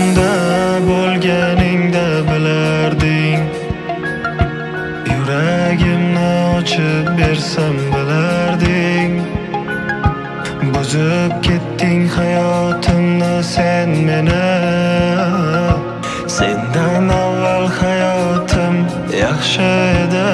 yonimda bo'lganingda bilarding, yuragimni ochib bersam bilarding. Buzib ketding hayotimni sen meni, sendan avval hayotim yaxshi edi.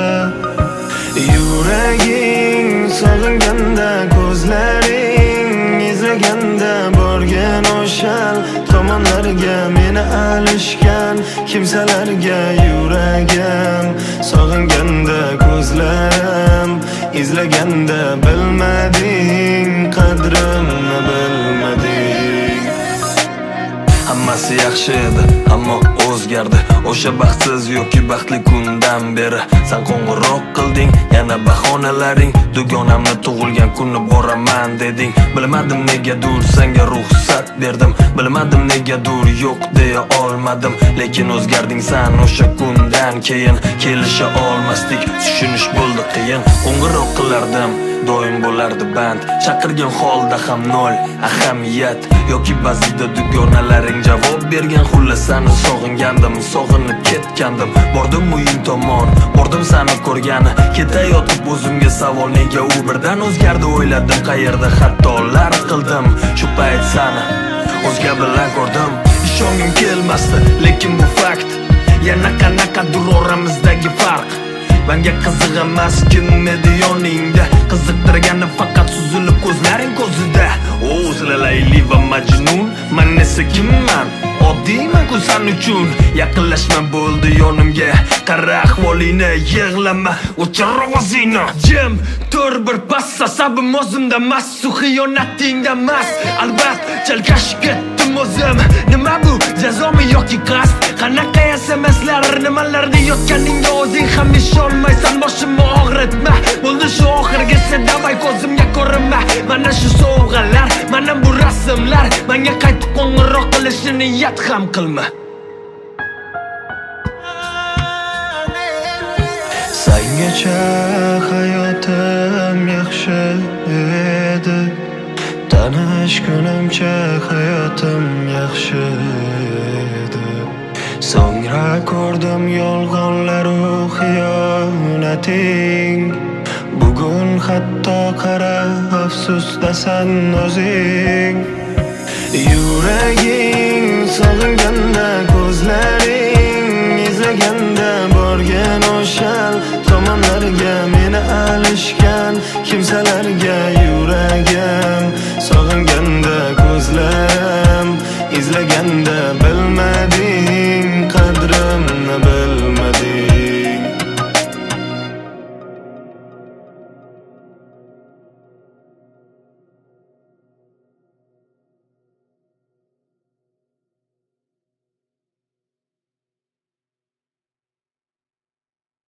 Yuraging sog'inganda, ko'zlaring izlaganda, borgan o'shal tomonlarga, meni alishgan kimsalarga. Yuragim sog'inganda, ko'zlarim izlaganda, bilmading qadrimni bilmading. Hammasi yaxshi edi, ammo o'zgardi. O'sha baxtsiz yoki baxtli kundan beri sen qo'ng'iroq qilding, yana bahonalaring. Dugonamni tug'ilgan kuni boraman deding. Bilmadim negadur senga ruxsat berdim, bilmadim negadur yo'q deya olmadim. Lekin o'zgarding sen o'sha kundan keyin, kelisha olmasdik, tushunish bo'ldi qiyin. Qo'ng'iroq qilardim, doim bo'lardi band, chaqirgan holda ham nol ahamiyat. Yoki ba'zida dugonalaring javob bergan. Xullas seni sog'ingandim, sog'inib ketgandim. Bordim uying tomon, bordim seni ko'rgani. Ketayotib o'zimga savol, nega u birdan o'zgardi? O'yladim qayerda xatolar qildim. Shu payt seni o'zga bilan ko'rdim. Ishongim kelmasdi, lekin bu fakt. Yana qanaqadir oramizdagi farq. Menga qiziq emas kim edi yoningda, qiziqtirgani faqat suzilib ko'zlaring ko'zida. O'zla Layli va Majnun, men esa kimman? Oddiyman-ku sen uchun. Yaqinlashma bo'ldi yonimga, qara ahvolingni, yig'lama, o'chir ovozingni. Jim tur bir pas, asabim o'zimda emas, xiyonatingda emas. Albatta chalkashib ketdim o'zim. Nima bu, jazomi yoki qasd? Qanaqa SMSlar, nimalarda yotganingga o'zing ham ishonmaysan. Boshimni og'ritma, bo'ldi shu oxirgisi, davay ko'zimga ko'rinma. Mana shu sovg'alar, mana bu rasmlar, menga qaytib qo'ng'iroq qilishni niyat ham qilma. Sengacha hayotim yaxshi edi, tanish kunimcha hayotim yaxshi edi. So'ngra ko'rdim yolg'onlaru xiyonating. Bugun hatto qara afsusdasan o'zing. Yuraging sog'inganda, ko'zlar